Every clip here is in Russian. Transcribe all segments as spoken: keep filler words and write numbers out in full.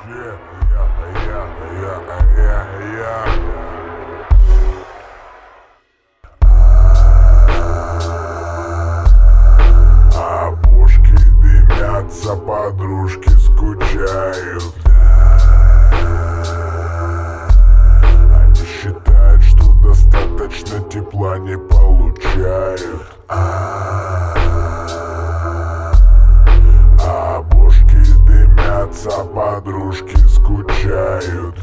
Yeah, yeah, yeah, yeah, yeah. А пушки дымятся, подружки скучают. Они считают, что достаточно тепла не получают. А бошки дымятся, подружки скучают.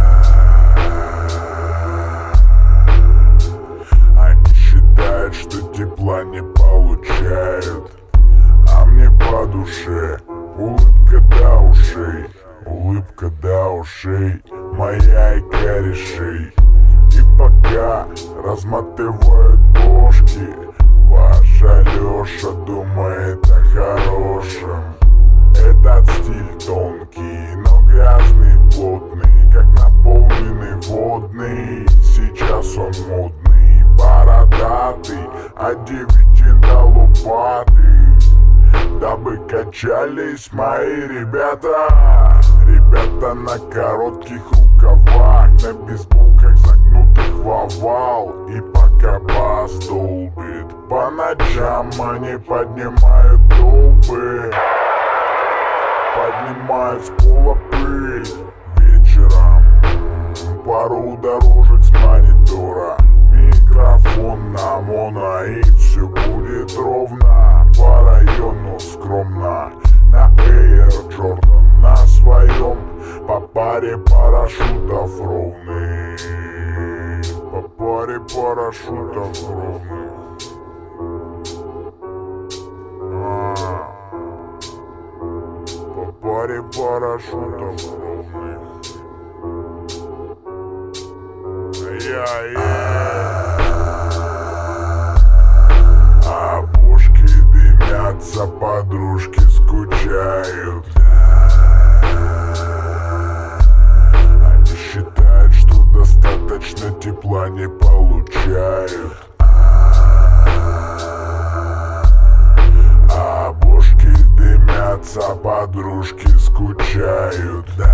Они считают, что тепла не получают. А мне по душе улыбка до ушей, улыбка до ушей, моя и корешей. И пока разматывают бошки, ваша Лёша думает о хорошем. Этот стиль тонкий, но грязный, плотный, как наполненный водный. Сейчас он модный, бородатый, от девятин до лопаты, дабы качались мои ребята. Ребята на коротких рукавах, на бейсболках загнутых в овал. И пока бас долбит, по ночам они поднимают толпы, поднимают с пола пыль. Вечером пару дорожек с монитора, микрофон на моно, и все будет ровно. По району скромно, на Air Jordan, на своем, по паре парашютов ровных, по паре парашютов ровных. А, по паре парашютов ровных. Я-я. А бошки дымятся, подружки скучают. Они считают, что достаточно тепла не получают. А бошки дымятся, подружки скучают.